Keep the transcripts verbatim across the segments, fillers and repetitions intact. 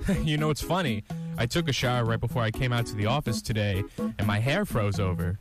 You know, it's funny. I took a shower right before I came out to the office today, and my hair froze over.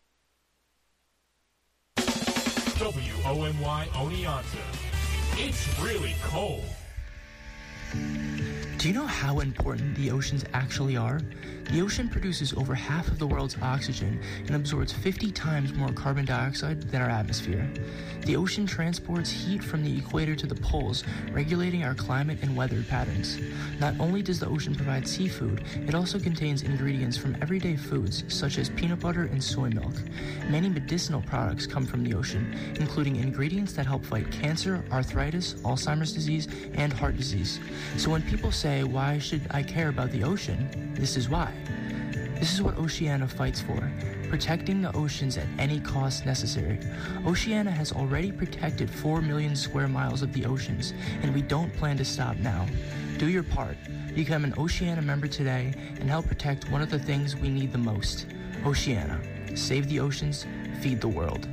W O N Y Oneonta. It's really cold. Do you know how important the oceans actually are? The ocean produces over half of the world's oxygen and absorbs fifty times more carbon dioxide than our atmosphere. The ocean transports heat from the equator to the poles, regulating our climate and weather patterns. Not only does the ocean provide seafood, it also contains ingredients from everyday foods, such as peanut butter and soy milk. Many medicinal products come from the ocean, including ingredients that help fight cancer, arthritis, Alzheimer's disease, and heart disease. So when people say, "Why should I care about the ocean?" this is why. This is what Oceana fights for, protecting the oceans at any cost necessary. Oceana has already protected four million square miles of the oceans, and we don't plan to stop now. Do your part. Become an Oceana member today and help protect one of the things we need the most. Oceana. Save the oceans, feed the world.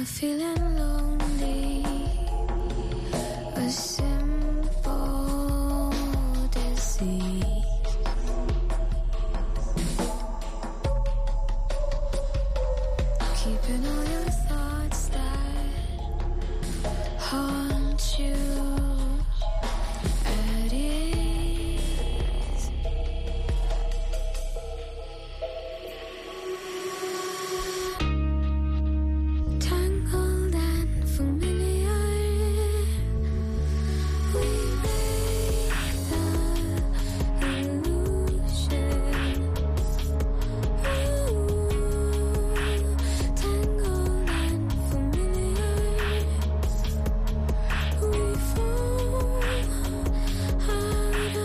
feeling lonely, a simple disease. Keeping all your thoughts that haunt you at ease. Tangled and familiar, we make the illusion. Ooh, tangled and familiar, we fall out of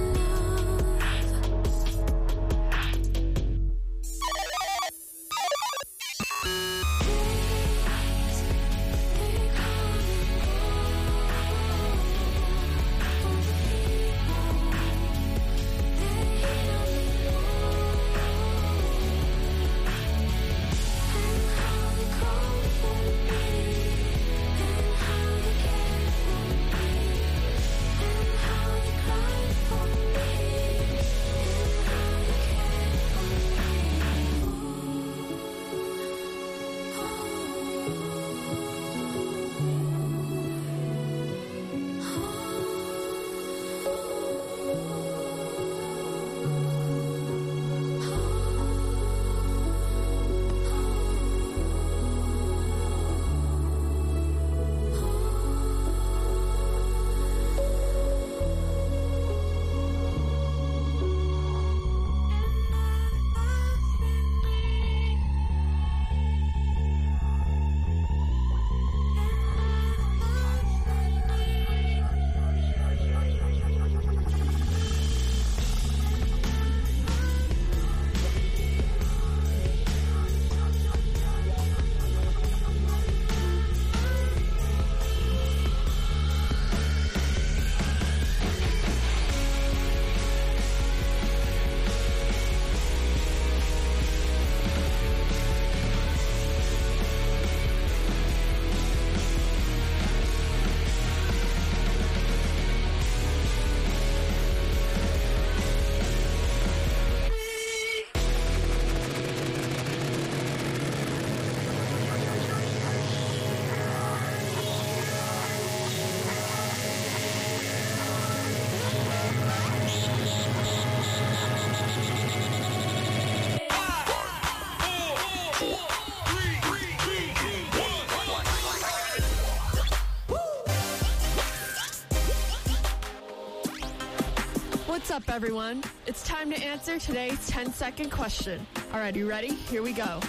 What's up, everyone? It's time to answer today's ten second question. All right, you ready? Here we go.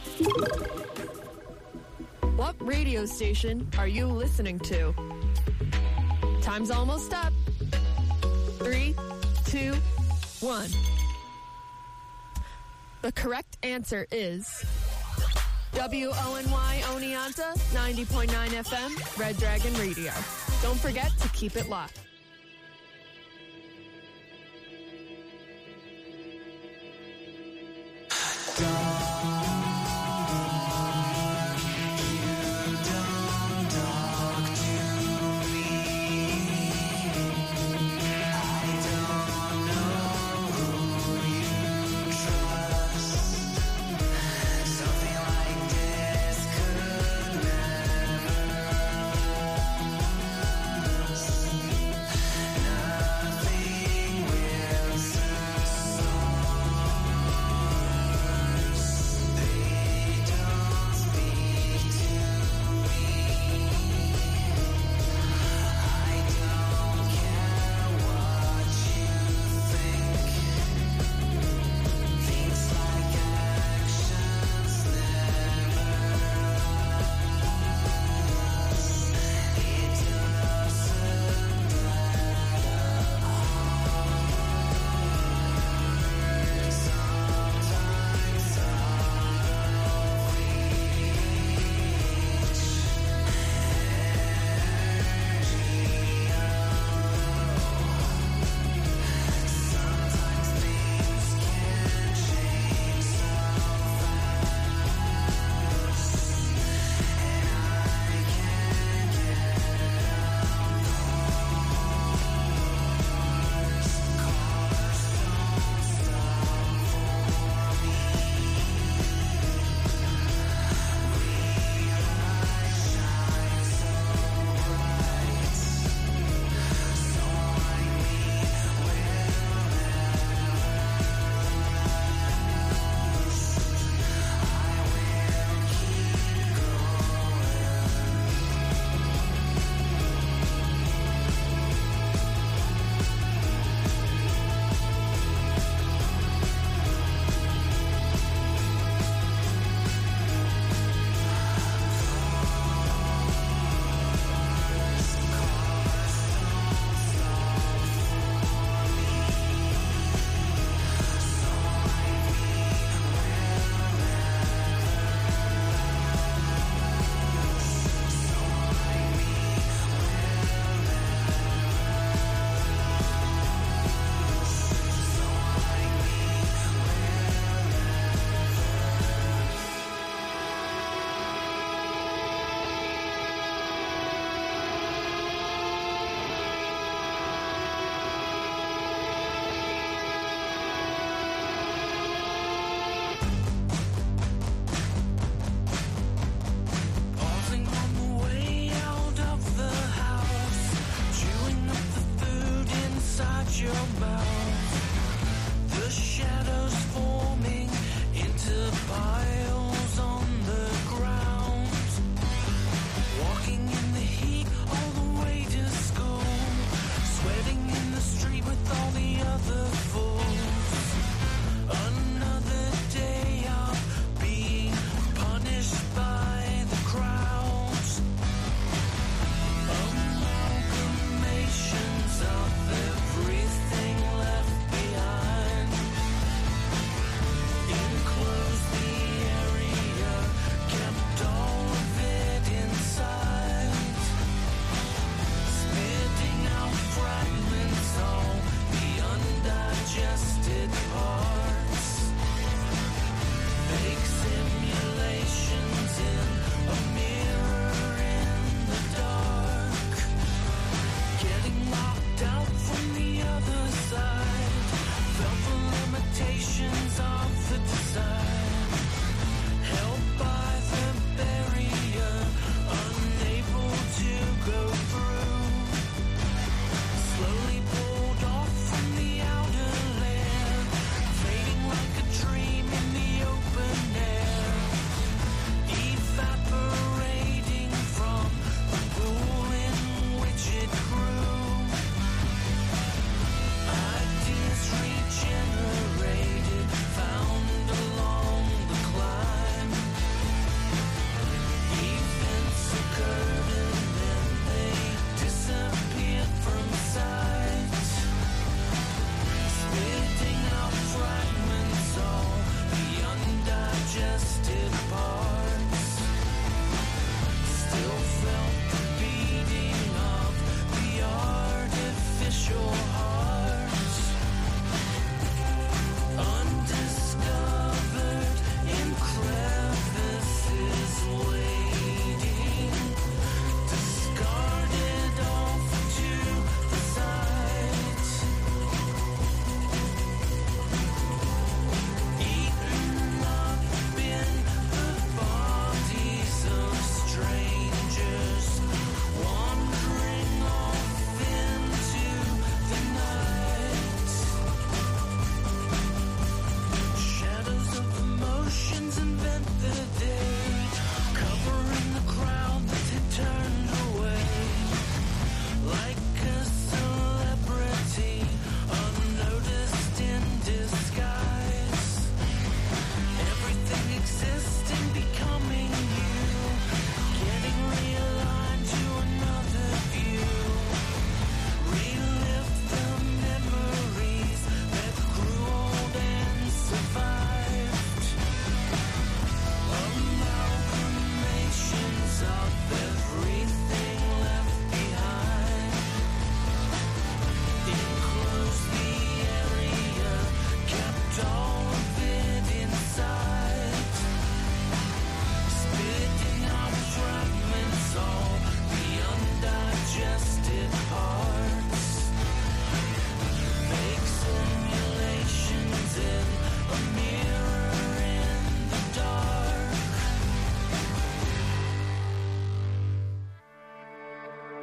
What radio station are you listening to? Time's almost up. Three, two, one. The correct answer is W O N Y Oneonta, ninety point nine F M, Red Dragon Radio. Don't forget to keep it locked.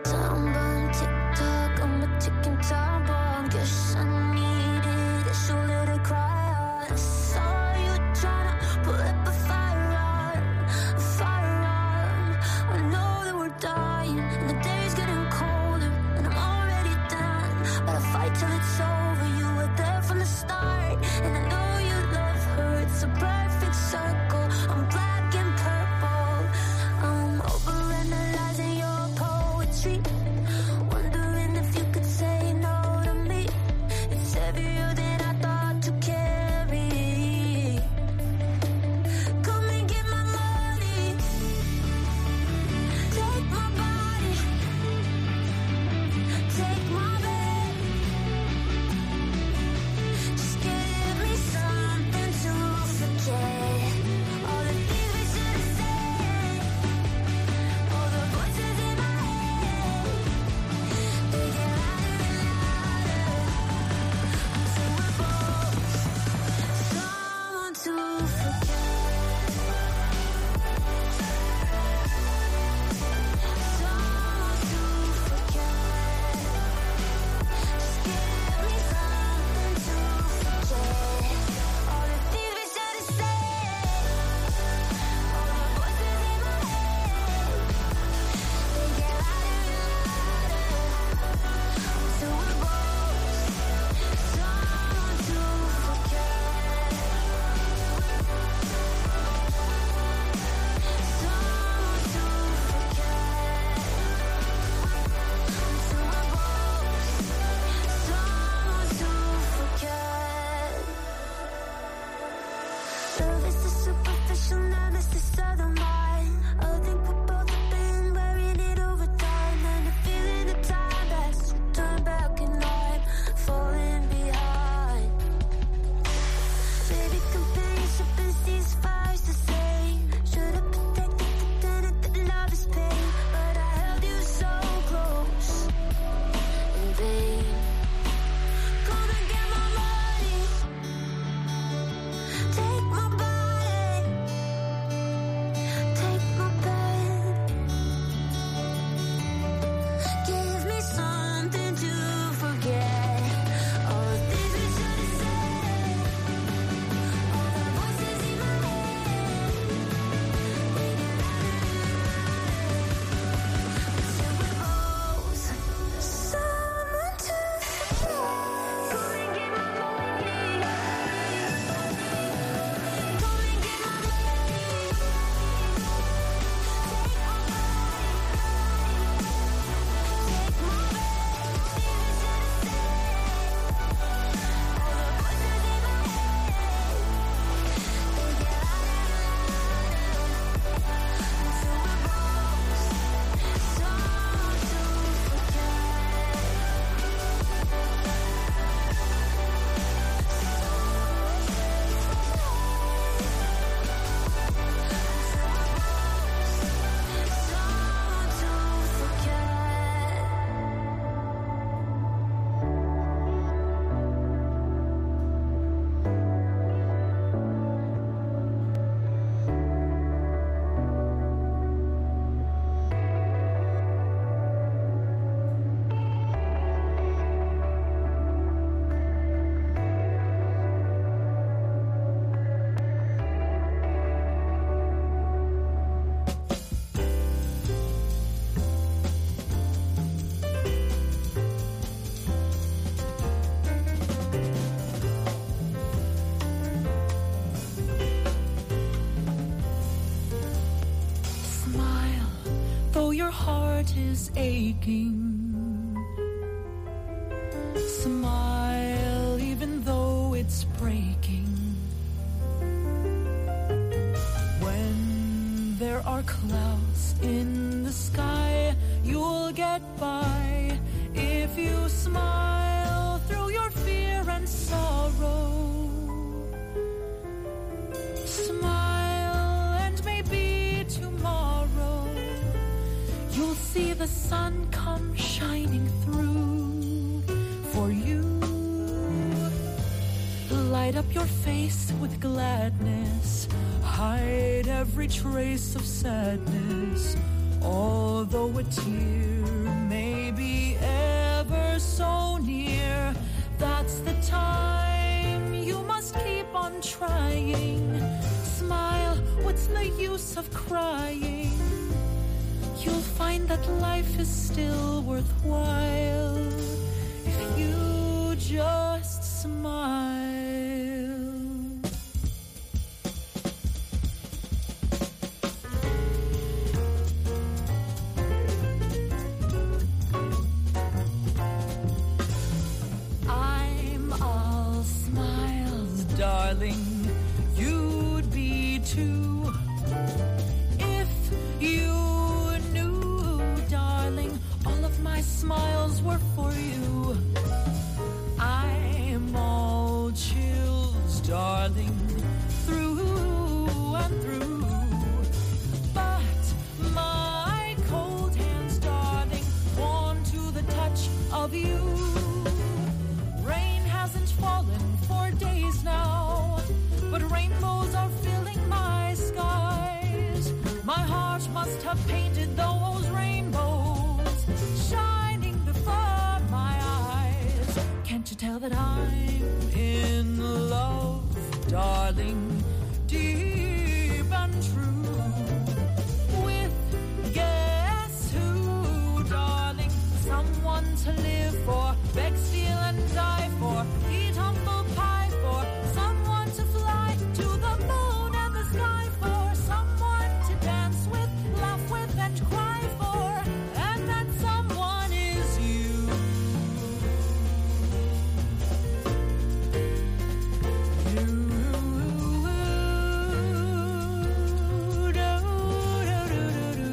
Time bomb, tick tock, I'm a ticking time bomb. Guess I needed a shoulder to cry on. I saw you tryna put up a firearm, a firearm. I know that we're dying, and the day's getting colder, and I'm already done. But I fight till it's over. You were there from the start, and I know you love her. It's a perfect circle. I'm black and purple. I'm overanalyzing your poetry, wondering if you could say no to me. It's heavier than I thought to carry. Come and get my money, take my body, take my bed. Just give me something to forget. All the things we should have said, all the voices in my head, they get louder and louder until we're both someone to forget. Someone to forget. Just give me something to forget. All the things we should have said, all the voices in my head, they get louder and louder until we're both someone to forget. Someone to forget until we're both someone to forget. Love is the superficial, love is the southern mind. I think we both have been wearing it over time, and the feeling of time that's returned back in time, falling behind. Baby, companionship and ceasefires the same. Should've protected the planet that love is pain, but I held you so close in vain. Come and get my money, take my body, take my bed. Give me something to forget. All the things we should have said, all the voices in my head, they get louder until we're both someone to forget. Come and get my money, come and get my money, take my body, take my bed. Things we should have said, all the voices in my head, they get louder and louder until we're both someone to Smile, though your heart is aching. Smile, even though it's breaking. When there are clouds in the sky, you'll get by if you smile through your fear and sorrow. Smile, and maybe tomorrow you'll see the sun come shining through for you. Light up your face with gladness, hide every trace of sadness. Although a tear may so near. That's the time you must keep on trying. Smile, what's the use of crying? You'll find that life is still worthwhile if you just smile. I'm all smiles, darling. You'd be too if you my smiles were for you. I'm all chills, darling, through and through. But my cold hands, darling, warm to the touch of you. Rain hasn't fallen for days now, but rainbows are filling my skies. My heart must have painted those rainbows, shining before my eyes. Can't you tell that I'm in love, darling, deep and true, with guess who, darling? Someone to live for, beg, steal and die for, eat humble pie for, someone to fly to the moon and the sky for, someone to dance with, laugh with and cry for, and that someone is you. You. Do, do, do, do, do.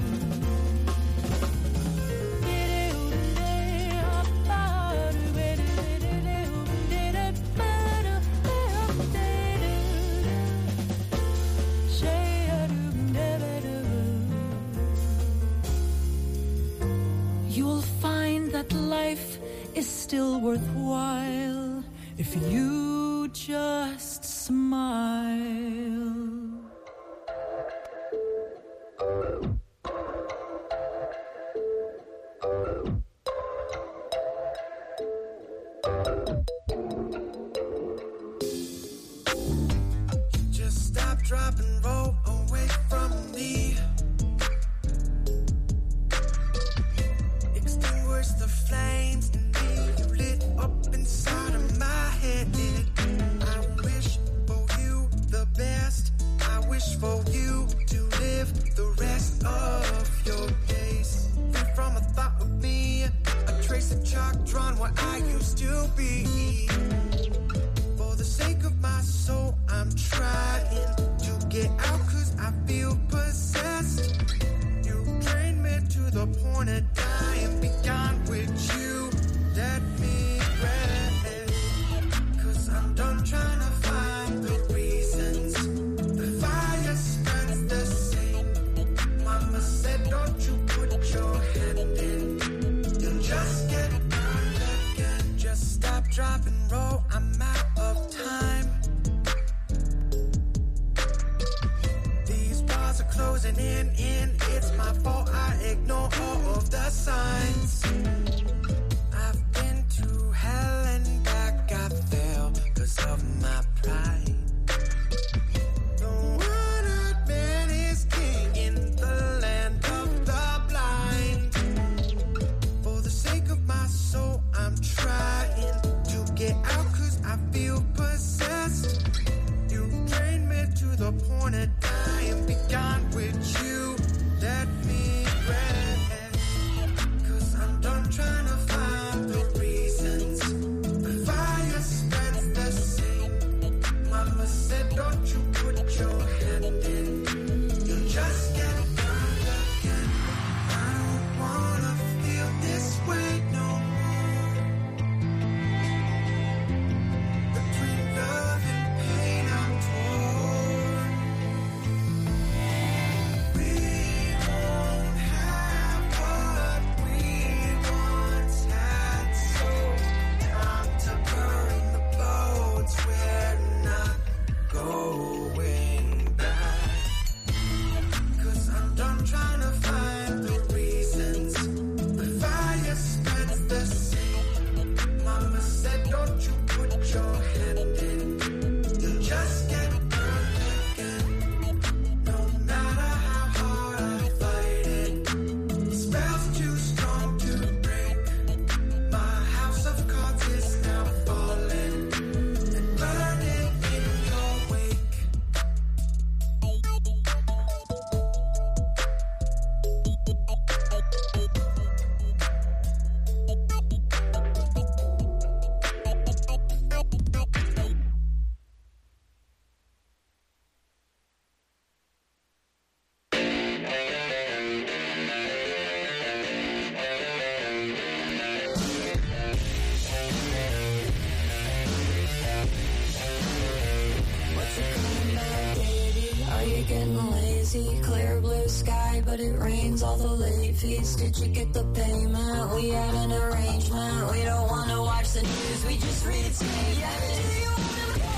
You'll find that life is still worthwhile if you just smile. Just stop, drop, and roll away from me. Extinguish the flames in me. You lit up inside of my head. I wish for you the best. I wish for you to live the rest of your days free from a thought of me, a trace of chalk drawn where I used to be. For the sake of my soul, I'm trying to get out, cause I feel possessed. You drain me to the point of dying. Be gone with you, let me rest. Cause I'm done trying to find the reasons. The fire starts the same. Mama said, don't you put your hand in, you'll just get burned again. Just stop, drop, and roll, I'm out of time. These bars are closing in, in. It's my fault, I ignore all of the signs. I've been to hell and back, I fell cause of my pride. The one-eyed man is king in the land of the blind. For the sake of my soul, I'm trying to get out, cause I feel possessed. You drain me to the point of dying. Be gone with you, let me rest. Cause I'm getting lazy. Clear blue sky, but it rains all the late fees. Did you get the payment? We had an arrangement. We don't want to watch the news, we just read it straight. Yeah, do you want to party?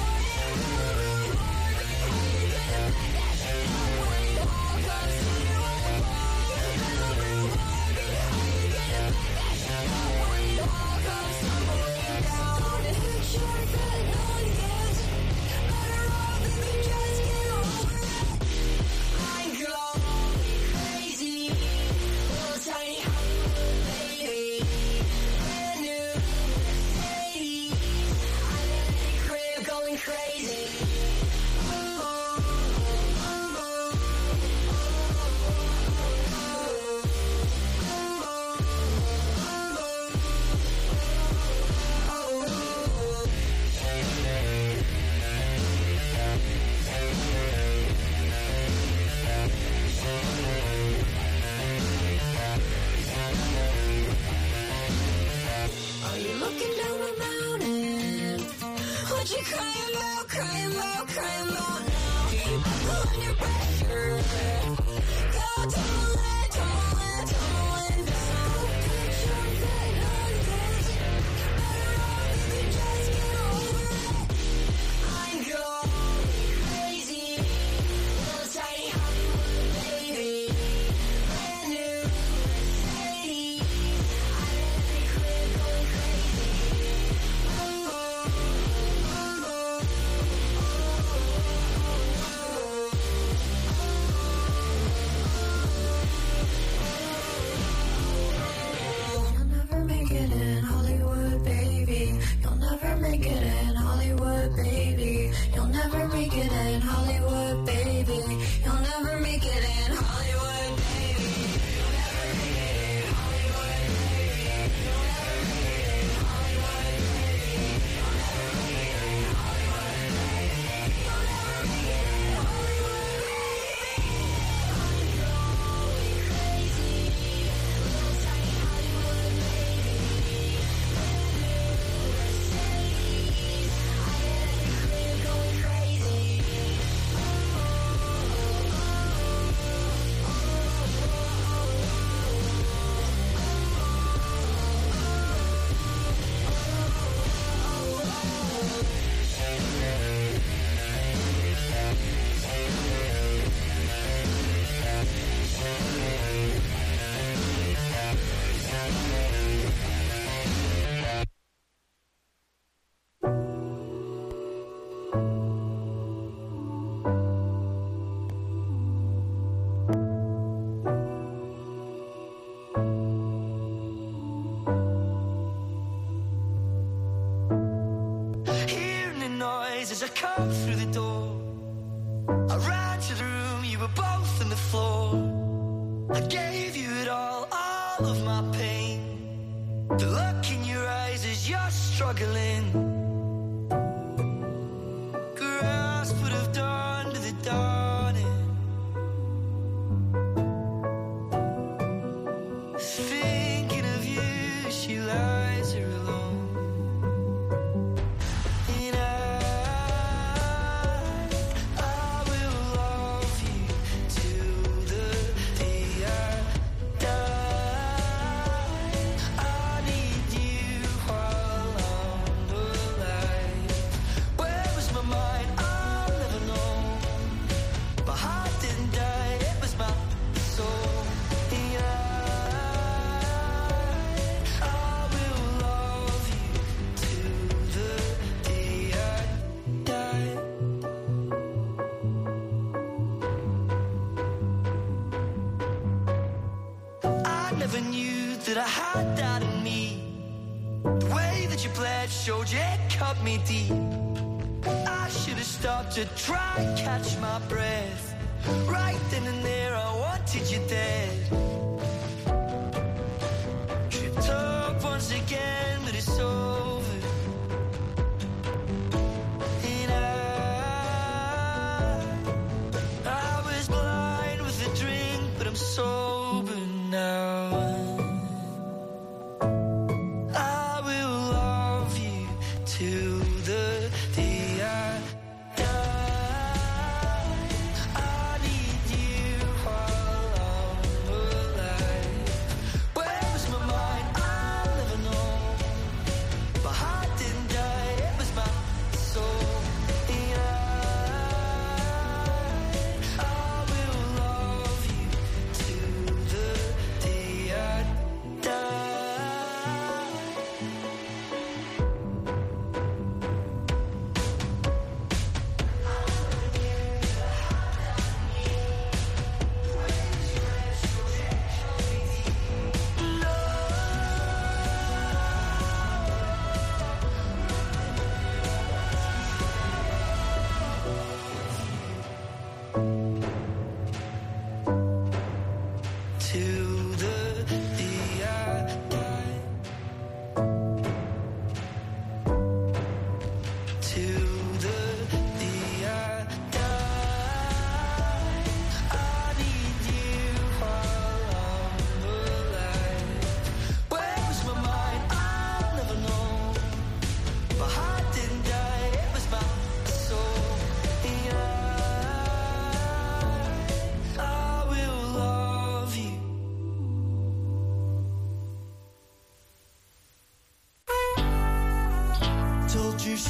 As I come through the door, I ran to the room, you were both on the floor. I gave you it all, all of my pain. The look in your eyes as you're struggling. Grass would have done to the dawning. Thinking of you, she lies here alone. Showed you it cut me deep. I should have stopped to try and catch my breath. Right then and there I wanted you dead. Tripped up once again, but it's over. And I, I was blind with a drink, but I'm sober now. I need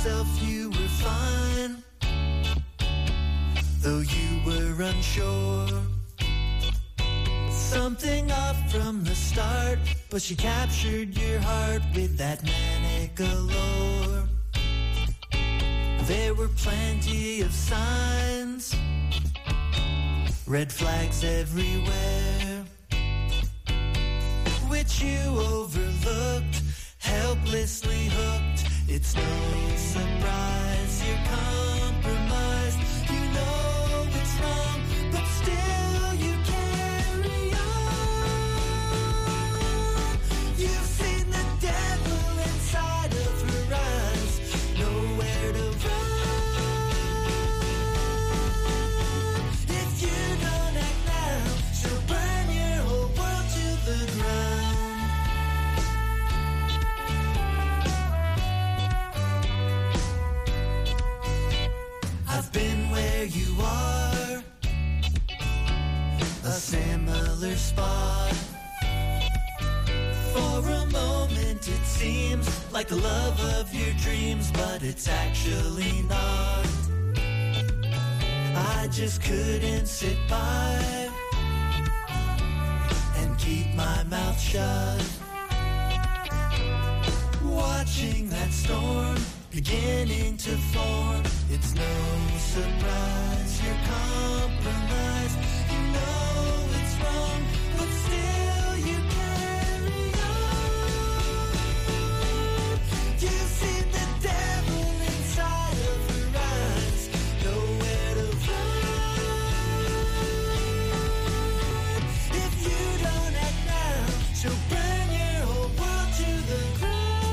yourself you were fine, though you were unsure. Something off from the start, but she captured your heart with that manic allure. There were plenty of signs, red flags everywhere, which you overlooked, helplessly hooked. It's no surprise you're compromised. You know it's wrong, but still you carry on. You've seen the devil inside of her eyes, nowhere to run. If you don't act now, she'll burn your whole world to the ground. I've been where you are, a similar spot. For a moment it seems like the love of your dreams, but it's actually not. I just couldn't sit by and keep my mouth shut, watching that storm beginning to form. It's no surprise you're compromised. You know it's wrong, but still you carry on. You've seen the devil inside of her eyes, nowhere to run. If you don't act now, she'll burn your whole world to the ground.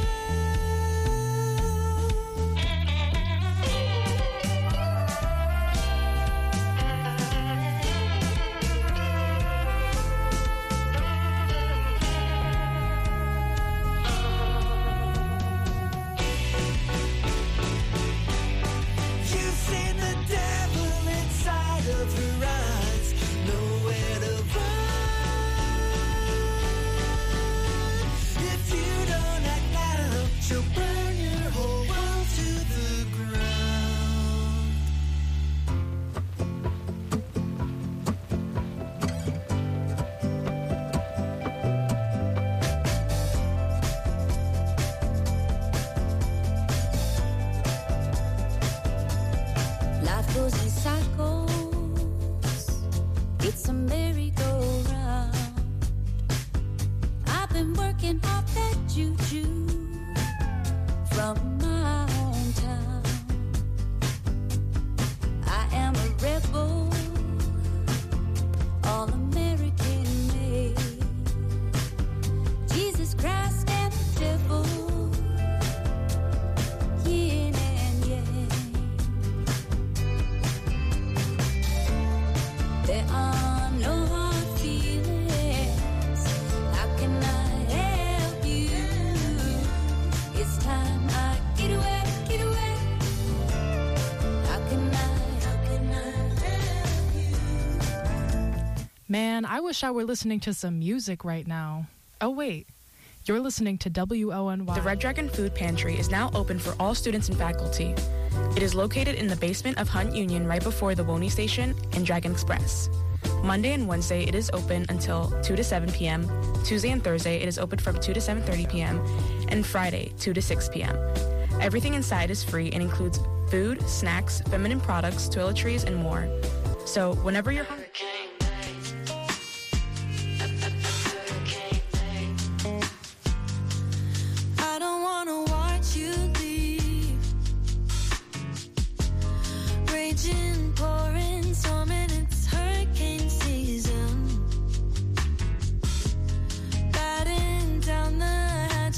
You've seen the devil inside of her eyes, nowhere to run. If you don't act now, she'll burn your whole world to the ground. Life goes in cycles. It's a merry-go-round. I've been working off that juju from my hometown. I am a rebel, all American made. Jesus Christ and the devil, yin and yang. There are no hard feelings. How can I help you? It's time I get away, get away. How can I, how can I help you? Man, I wish I were listening to some music right now. Oh, wait. You're listening to W O N Y. The Red Dragon Food Pantry is now open for all students and faculty. It is located in the basement of Hunt Union right before the Woney Station and Dragon Express. Monday and Wednesday it is open until two to seven p.m. Tuesday and Thursday it is open from two to seven thirty p.m. and Friday two to six p.m. Everything inside is free and includes food, snacks, feminine products, toiletries, and more. So whenever you're hungry...